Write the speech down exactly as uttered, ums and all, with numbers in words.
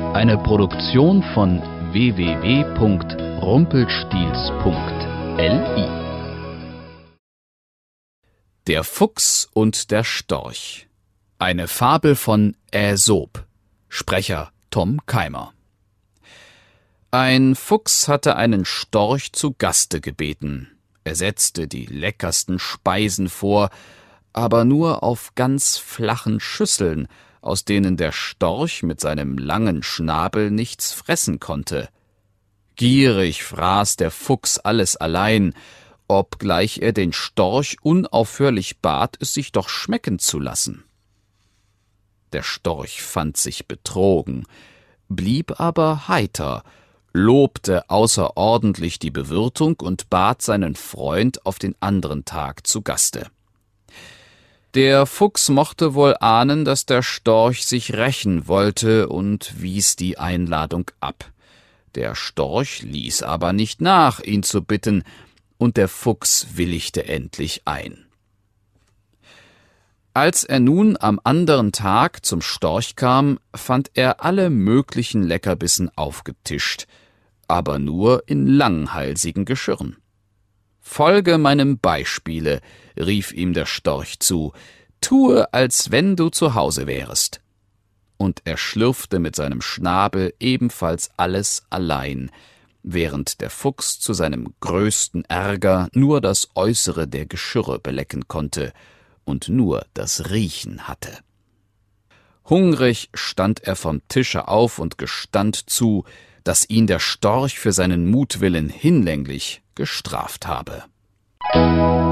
Eine Produktion von w w w punkt rumpelstilz punkt l i. Der Fuchs und der Storch. Eine Fabel von Aesop. Sprecher Tom Keimer. Ein Fuchs hatte einen Storch zu Gaste gebeten. Er setzte die leckersten Speisen vor, aber nur auf ganz flachen Schüsseln, aus denen der Storch mit seinem langen Schnabel nichts fressen konnte. Gierig fraß der Fuchs alles allein, obgleich er den Storch unaufhörlich bat, es sich doch schmecken zu lassen. Der Storch fand sich betrogen, blieb aber heiter, lobte außerordentlich die Bewirtung und bat seinen Freund auf den anderen Tag zu Gaste. Der Fuchs mochte wohl ahnen, dass der Storch sich rächen wollte und wies die Einladung ab. Der Storch ließ aber nicht nach, ihn zu bitten, und der Fuchs willigte endlich ein. Als er nun am anderen Tag zum Storch kam, fand er alle möglichen Leckerbissen aufgetischt, aber nur in langhalsigen Geschirren. »Folge meinem Beispiele«, rief ihm der Storch zu, »tue, als wenn du zu Hause wärest.« Und er schlürfte mit seinem Schnabel ebenfalls alles allein, während der Fuchs zu seinem größten Ärger nur das Äußere der Geschirre belecken konnte und nur das Riechen hatte. Hungrig stand er vom Tische auf und gestand zu, dass ihn der Storch für seinen Mutwillen hinlänglich gestraft habe.